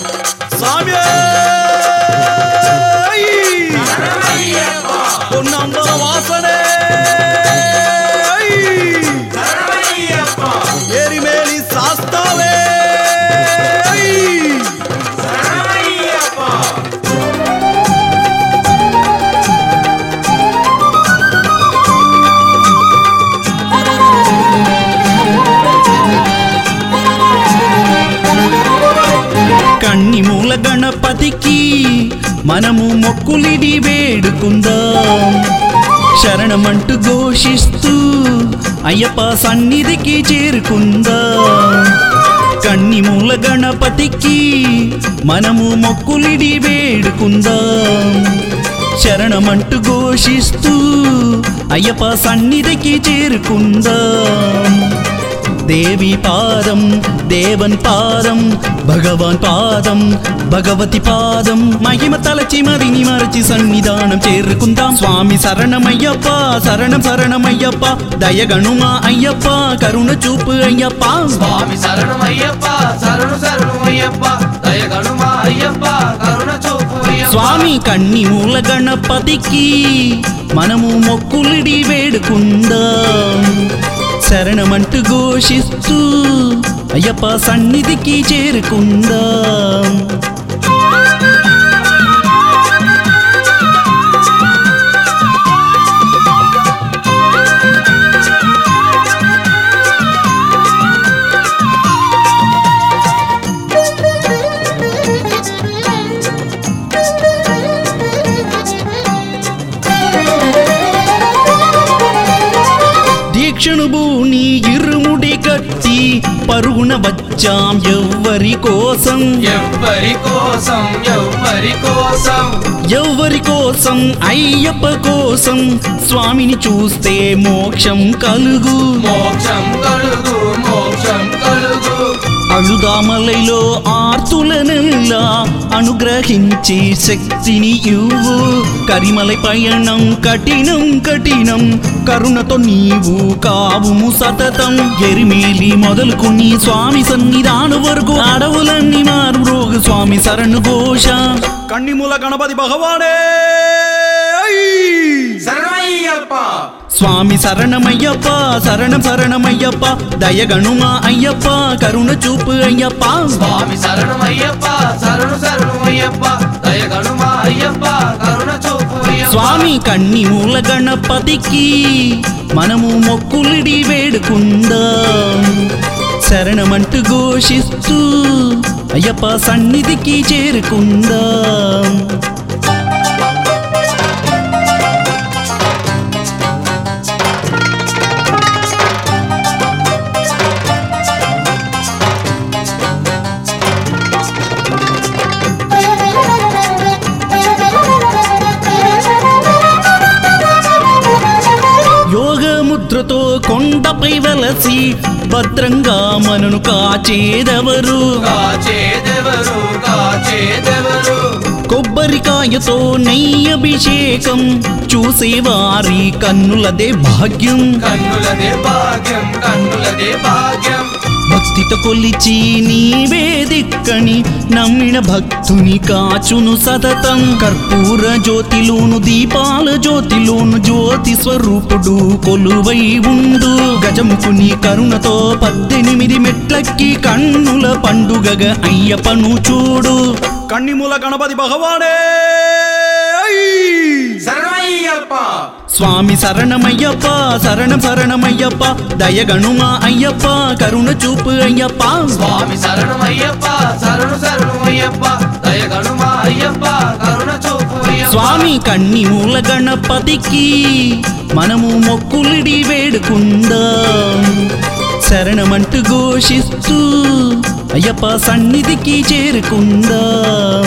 స్వామి పొన్నంబర వాసనే ఎరిమేలి శాస్తావే కన్నిమూల గణపతికి మనము మొక్కులిడి వేడుకుందాం. శరణమంటూ ఘోషిస్తూ అయ్యప్ప సన్నిధికి చేరుకుందాం. కన్నిమూల గణపతికి మనము మొక్కులిడి వేడుకుందాం. శరణమంటూ ఘోషిస్తూ అయ్యప్ప సన్నిధికి చేరుకుందాం. దేవి పాదం దేవన్ పాదం భగవాన్ పాదం భగవతి పాదం మహిమ తలచి మరిని మరచి సన్నిధానం చేరుకుందాం. స్వామి శరణమయ్యప్ప శరణం శరణమయ్యప్ప దయగణుమా అయ్యప్ప కరుణ చూపు అయ్యప్ప. స్వామి శరణమయ్యప్ప శరణు శరణమయ్యప్ప దయగణుమా అయ్యప్ప కరుణ చూపు అయ్యప్ప. స్వామి కన్నిమూల గణపతికి మనము మొక్కులిడి వేడుకుందాం. శరణమంటూ ఘోషిస్తూ అయ్యప్ప సన్నిధికి చేరుకుందాం. దీక్షను బూని ఇరుముడి కట్టి పరుగున వచ్చాం ఎవ్వరి కోసం ఎవ్వరి కోసం ఎవ్వరి కోసం ఎవ్వరి కోసం అయ్యప్ప కోసం. స్వామిని చూస్తే మోక్షం కలుగు మోక్షం కలుగు మోక్షం కలుగు. అழுదామలైలో ఆర్తులనెల్లా అనుగ్రహించి శక్తిని ఇవ్వు. కరిమలై పయనం కఠినం కఠినం కరుణతో నీవు కావుము సతతం. ఎరిమేలి మొదలుకుని స్వామి సన్నిధానం వరకు అడవులన్నీ మారు రోగు స్వామి శరణు ఘోష. కన్నిమూల గణపతి భగవానే శరణమయ్యప్ప స్వామి శరణమయ్యప్ప శరణం శరణమయ్యప్ప దయగణుమా అయ్యప్ప కరుణ చూపు అయ్యప్ప. స్వామి శరణమయ్యప్ప శరణు శరణమయ్యప్ప దయగణుమా అయ్యప్ప కరుణ చూపు అయ్యప్ప. స్వామి కన్నిమూల గణపతికి మనము మొక్కులిడి వేడుకుందాం. శరణమంటూ ఘోషిస్తూ అయ్యప్ప సన్నిధికి చేరుకుందాం. యోగముద్రతో కొండపై వెలసి భద్రంగా మనను కాచేదెవరు కాచేదెవరు కాచేదెవరు. కొబ్బరికాయతో నెయ్యభిషేకం చూసేవారి కన్నులదే భాగ్యం కన్నులదే భాగ్యం కన్నులదే భాగ్యం. భక్తితో కొలిచి నీవే దిక్కని నమ్మిన భక్తుని కాచును సతతం. కర్పూర జ్యోతిలోను దీపాల జ్యోతిలోను జ్యోతి స్వరూపుడు కొలువై ఉండు. గజముకుని కరుణతో 18 మెట్లకి కన్నుల పండుగగా అయ్యప్పను చూడు. కన్నిమూల గణపతి భగవానే శరణమయ్యప్ప స్వామి శరణమయ్యప్ప శరణం శరణమయ్యప్ప దయగణుమా అయ్యప్ప కరుణ చూపు అయ్యప్ప. స్వామి శరణమయ్యప్ప శరణు శరణమయ్యప్ప దయగణుమా అయ్యప్ప కరుణ చూపు అయ్యప్ప. స్వామి కన్నిమూల గణపతికి మనము మొక్కులిడి వేడుకుందాం. శరణమంటూ ఘోషిస్తూ అయ్యప్ప సన్నిధికి చేరుకుందాం.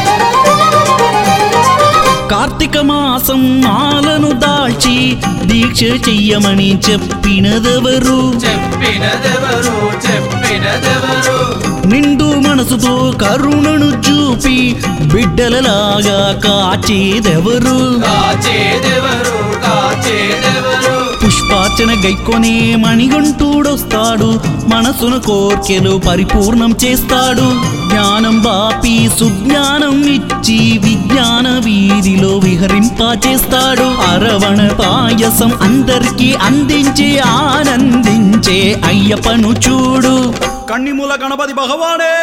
కార్తీక మాసం మాలను దాల్చి దీక్ష చెయ్యమని చెప్పినదెవరు చెప్పినదెవరు చెప్పినదెవరు నిండు మనసుతో కరుణను చూపి బిడ్డలలాగా కాచేదెవరు కాచేదెవరు కాచేదెవరు పుష్పార్చన గైకొనే మణిగంటూడొస్తాడు మనసును కోర్కెలు పరిపూర్ణం చేస్తాడు జ్ఞానం బాపి సుజ్ఞానం ఇచ్చి విజ్ఞాన వీధిలో విహరింపచేస్తాడు అరవణ పాయసం అందరికీ అందించి ఆనందించే అయ్యప్పను చూడు కన్నిమూల గణపతి భగవానే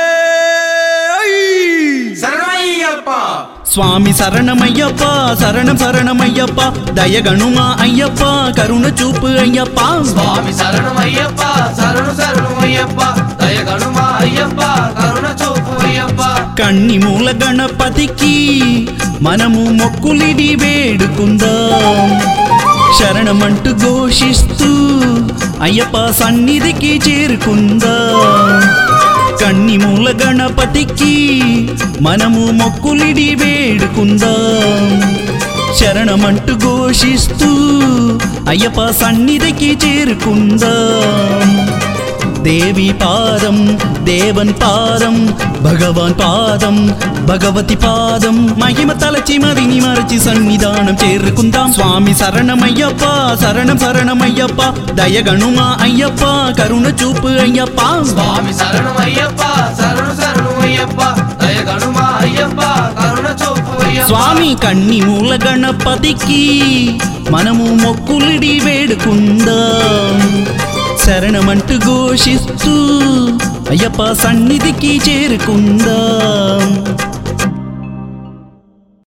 శరణమయ్యప్ప స్వామి శరణమయ్యప్ప శరణం శరణమయ్యప్ప దయగణుమా అయ్యప్ప కరుణ చూపు అయ్యప్ప స్వామి శరణమయ్యప్ప శరణు శరణమయ్యప్ప దయగణుమా అయ్యప్ప కరుణ చూపు అయ్యప్ప కన్నిమూల గణపతికి మనము మొక్కులిడి వేడుకుందాం శరణమంటూ ఘోషిస్తూ అయ్యప్ప సన్నిధికి చేరుకుందాం కన్నిమూల గణపతికి మనము మొక్కులిడి వేడుకుందాం శరణమంటూ ఘోషిస్తూ అయ్యప్ప సన్నిధికి చేరుకుందాం దేవి పాదం దేవన్ పాదం భగవాన్ పాదం భగవతి పాదం మహిమ తలచి మరిని మరచి సన్నిధానం చేరుకుందాం స్వామి శరణమయ్యప్ప శరణం శరణమయ్యప్ప దయగణుమా అయ్యప్ప కరుణ చూపు అయ్యప్ప స్వామి శరణమయ్యప్ప శరణు శరణమయ్యప్ప దయగణుమా అయ్యప్ప కరుణ చూపు అయ్యప్ప స్వామి కన్నిమూల గణపతికి మనము మొక్కులిడి వేడుకుందాం శరణమంటూ ఘోషిస్తూ అయ్యప్ప సన్నిధికి చేరుకుందాం